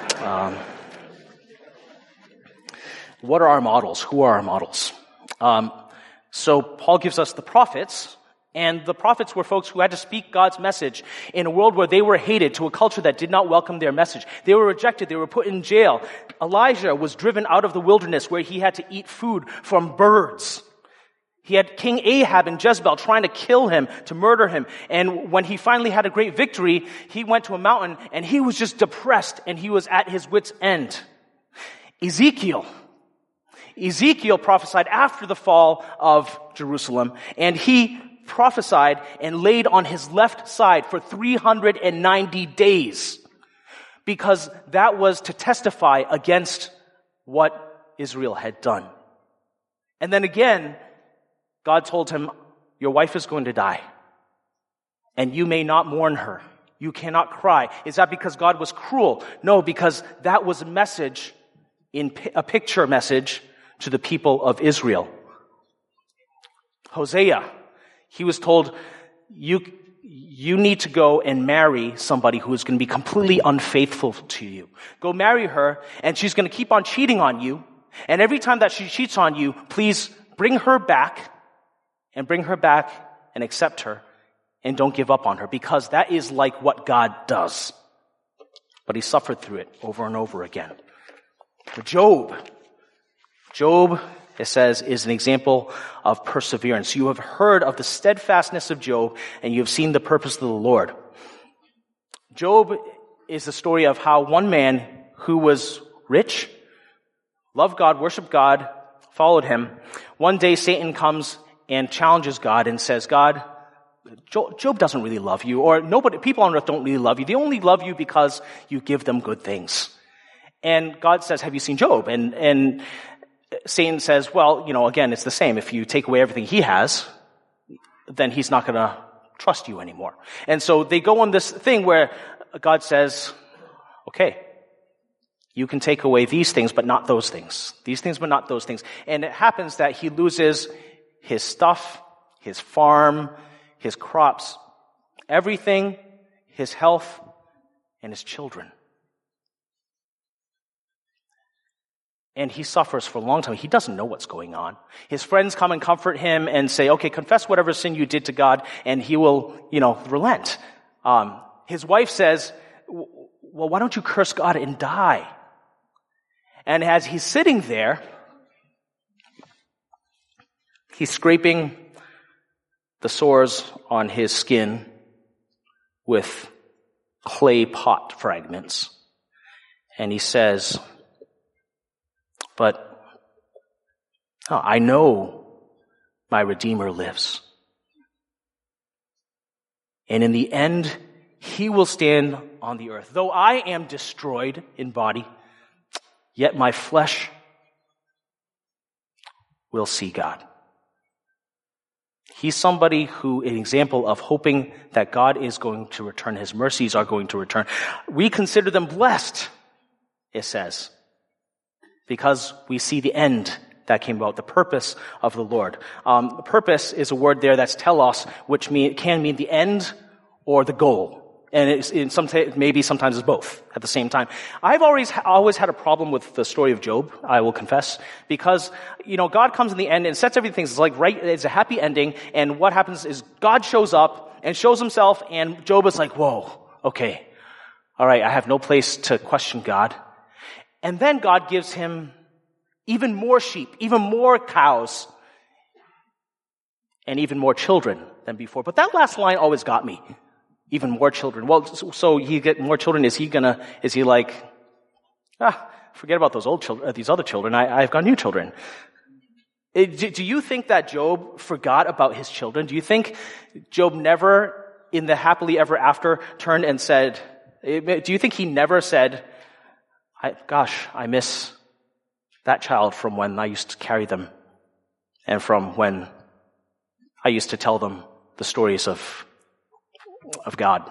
What are our models? Who are our models? So Paul gives us the prophets, and the prophets were folks who had to speak God's message in a world where they were hated, to a culture that did not welcome their message. They were rejected. They were put in jail. Elijah was driven out of the wilderness where he had to eat food from birds. He had King Ahab and Jezebel trying to kill him, to murder him. And when he finally had a great victory, he went to a mountain and he was just depressed and he was at his wit's end. Ezekiel prophesied after the fall of Jerusalem, and he prophesied and laid on his left side for 390 days because that was to testify against what Israel had done. And then again, God told him, your wife is going to die, and you may not mourn her. You cannot cry. Is that because God was cruel? No, because that was a message, a picture message to the people of Israel. Hosea, he was told, you need to go and marry somebody who is going to be completely unfaithful to you. Go marry her, and she's going to keep on cheating on you, and every time that she cheats on you, please bring her back and accept her, and don't give up on her, because that is like what God does. But he suffered through it over and over again. Job, it says, is an example of perseverance. You have heard of the steadfastness of Job, and you have seen the purpose of the Lord. Job is the story of how one man who was rich, loved God, worshiped God, followed him. One day Satan comes and challenges God and says, God, Job doesn't really love you, or people on earth don't really love you. They only love you because you give them good things. And God says, have you seen Job? And Satan says, well, again, it's the same. If you take away everything he has, then he's not going to trust you anymore. And so they go on this thing where God says, okay, you can take away these things, but not those things. These things, but not those things. And it happens that he loses his stuff, his farm, his crops, everything, his health, and his children. And he suffers for a long time. He doesn't know what's going on. His friends come and comfort him and say, okay, confess whatever sin you did to God, and he will, relent. His wife says, well, why don't you curse God and die? And as he's sitting there, he's scraping the sores on his skin with clay pot fragments. And he says, but I know my Redeemer lives. And in the end, he will stand on the earth. Though I am destroyed in body, yet my flesh will see God. He's somebody who, an example of hoping that God is going to return, his mercies are going to return. We consider them blessed, it says, because we see the end that came about, the purpose of the Lord. Purpose is a word there that's telos, which can mean the end or the goal. And maybe sometimes it's both at the same time. I've always had a problem with the story of Job, I will confess, because, God comes in the end and sets everything. It's like, right, it's a happy ending, and what happens is God shows up and shows himself, and Job is like, whoa, okay, all right, I have no place to question God. And then God gives him even more sheep, even more cows, and even more children than before. But that last line always got me. Even more children. Well, so he get more children. Is he like, forget about those old children, these other children. I've got new children. Do you think that Job forgot about his children? Do you think Job never, in the happily ever after, turned and said, do you think he never said, I miss that child from when I used to carry them and from when I used to tell them the stories of God?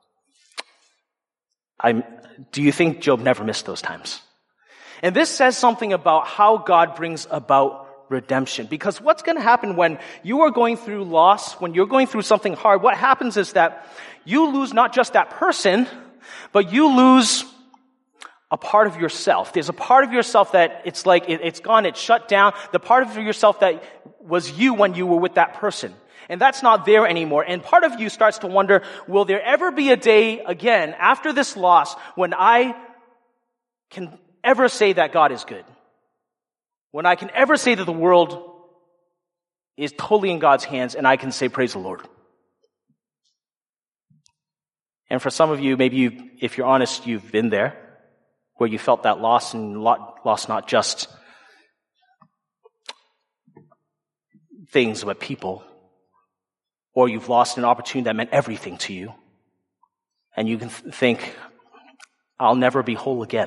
Do you think Job never missed those times? And this says something about how God brings about redemption. Because what's going to happen when you are going through loss, when you're going through something hard, what happens is that you lose not just that person, but you lose a part of yourself. There's a part of yourself that it's like it's gone, it's shut down. The part of yourself that was you when you were with that person. And that's not there anymore. And part of you starts to wonder, will there ever be a day again after this loss when I can ever say that God is good? When I can ever say that the world is totally in God's hands and I can say, praise the Lord. And for some of you, maybe if you're honest, you've been there, where you felt that loss and lost not just things, but people. Or you've lost an opportunity that meant everything to you. And you can think, I'll never be whole again.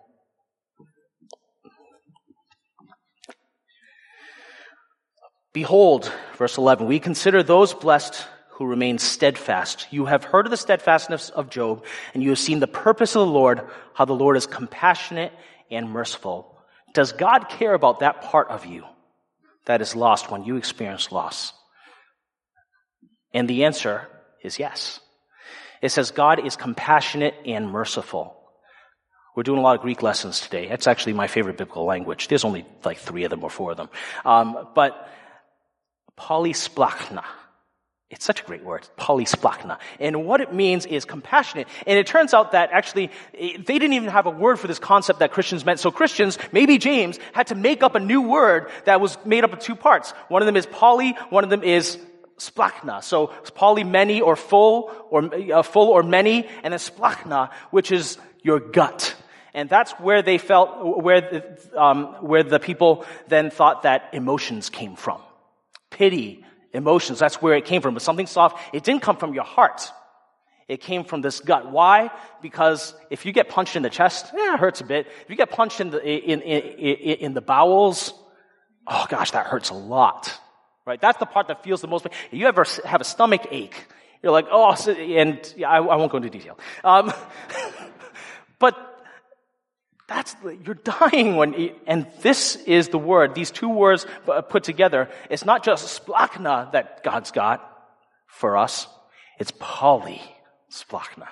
Behold, verse 11, we consider those blessed who remain steadfast. You have heard of the steadfastness of Job, and you have seen the purpose of the Lord, how the Lord is compassionate and merciful. Does God care about that part of you that is lost when you experience loss? And the answer is yes. It says God is compassionate and merciful. We're doing a lot of Greek lessons today. That's actually my favorite biblical language. There's only like 3 of them or 4 of them. But polysplachna. It's such a great word, polysplachna. And what it means is compassionate. And it turns out that actually, they didn't even have a word for this concept that Christians meant. So Christians, maybe James, had to make up a new word that was made up of 2 parts. One of them is poly, one of them is splachna. So poly, many or full or many, and then splachna, which is your gut. And that's where they felt, where the people then thought that emotions came from. Pity, emotions, that's where it came from. But something soft, it didn't come from your heart. It came from this gut. Why? Because if you get punched in the chest, it hurts a bit. If you get punched in the bowels, oh gosh, that hurts a lot. Right? That's the part that feels the most pain. If you ever have a stomach ache, you're like, oh, and I won't go into detail. But you're dying and this is the word, these 2 words put together. It's not just splachna that God's got for us. It's polysplachna.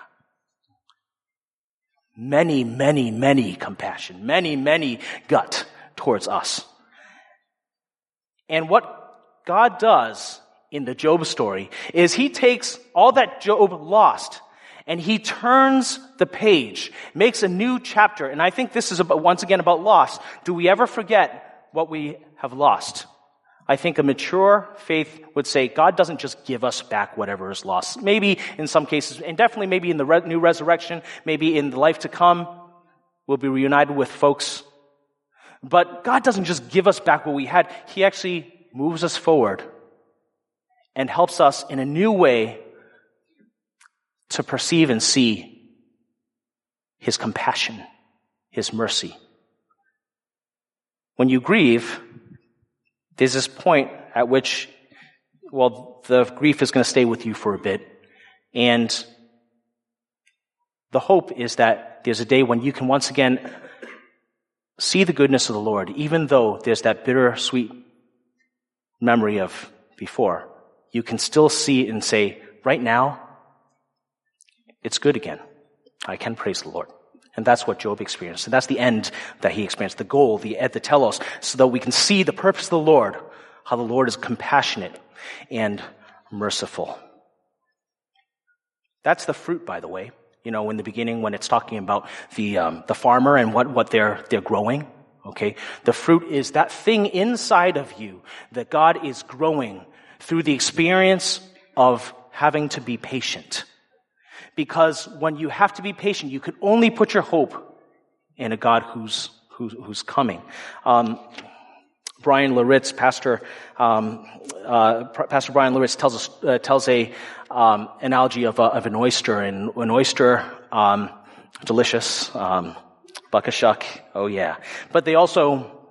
Many, many, many compassion. Many, many gut towards us. And what God does in the Job story is he takes all that Job lost and he turns the page, makes a new chapter. And I think this is once again about loss. Do we ever forget what we have lost? I think a mature faith would say God doesn't just give us back whatever is lost. Maybe in some cases, and definitely maybe in the new resurrection, maybe in the life to come, we'll be reunited with folks. But God doesn't just give us back what we had. He actually moves us forward and helps us in a new way to perceive and see His compassion, His mercy. When you grieve, there's this point at which, the grief is going to stay with you for a bit. And the hope is that there's a day when you can once again see the goodness of the Lord, even though there's that bitter, sweet memory of before. You can still see it and say, right now, it's good again. I can praise the Lord. And that's what Job experienced. And that's the end that he experienced, the goal, the telos, so that we can see the purpose of the Lord, how the Lord is compassionate and merciful. That's the fruit, by the way. In the beginning when it's talking about the farmer and what they're growing. Okay? The fruit is that thing inside of you that God is growing through the experience of having to be patient. Because when you have to be patient, you can only put your hope in a God who's coming. Brian Loritz, Pastor Brian Loritz tells a analogy of an oyster, and an oyster, delicious, buckashuck, oh yeah. But they also,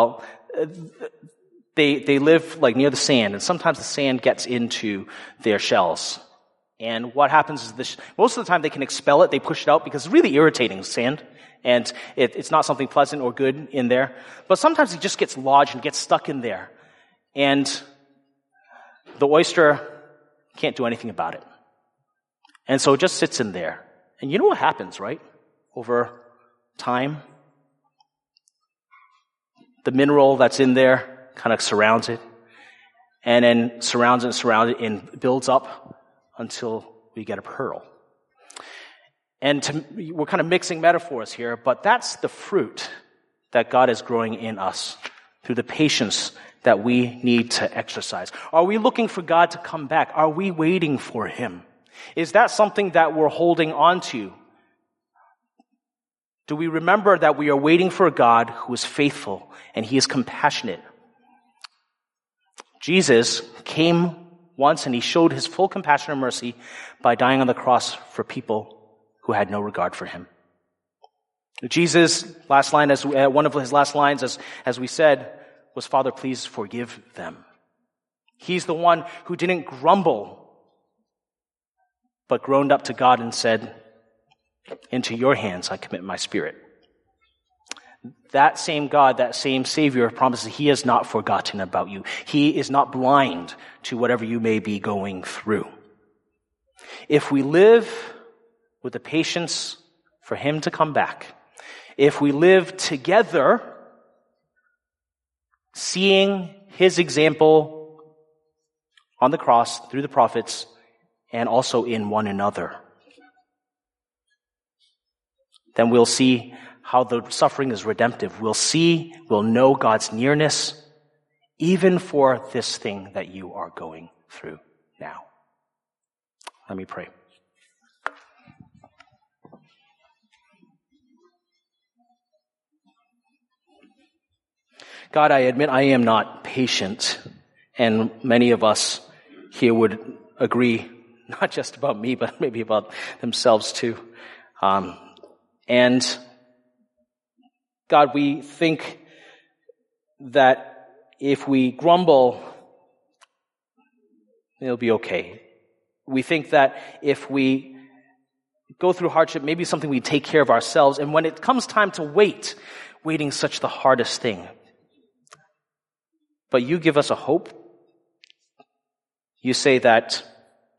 they live like near the sand, and sometimes the sand gets into their shells. And what happens is most of the time they can expel it, they push it out because it's really irritating, sand. And it's not something pleasant or good in there. But sometimes it just gets lodged and gets stuck in there. And the oyster can't do anything about it. And so it just sits in there. And you know what happens, right? Over time, the mineral that's in there kind of surrounds it. And then surrounds it and builds up until we get a pearl. And we're kind of mixing metaphors here, but that's the fruit that God is growing in us through the patience that we need to exercise. Are we looking for God to come back? Are we waiting for Him? Is that something that we're holding on to? Do we remember that we are waiting for a God who is faithful and He is compassionate? Jesus came once and He showed His full compassion and mercy by dying on the cross for people who had no regard for Him. Jesus' last line, one of His last lines, as we said, was, Father, please forgive them. He's the one who didn't grumble, but groaned up to God and said, into your hands I commit my spirit. That same God, that same Savior promises He has not forgotten about you. He is not blind to whatever you may be going through. If we live with the patience for Him to come back, if we live together, seeing His example on the cross through the prophets and also in one another, then we'll see how the suffering is redemptive. We'll know God's nearness even for this thing that you are going through now. Let me pray. God, I admit I am not patient, and many of us here would agree, not just about me, but maybe about themselves too. And God, we think that if we grumble, it'll be okay. We think that if we go through hardship, maybe something we take care of ourselves. And when it comes time to waiting is such the hardest thing. But you give us a hope. You say that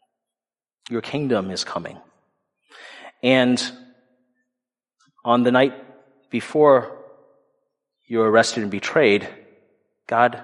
Your kingdom is coming. And on the night before you were arrested and betrayed, God,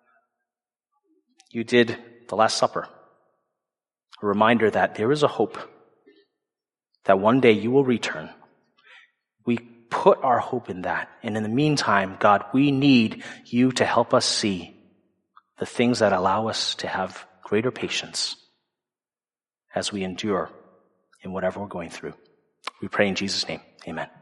you did the Last Supper. A reminder that there is a hope that one day you will return. We put our hope in that. And in the meantime, God, we need you to help us see the things that allow us to have greater patience as we endure in whatever we're going through. We pray in Jesus' name. Amen.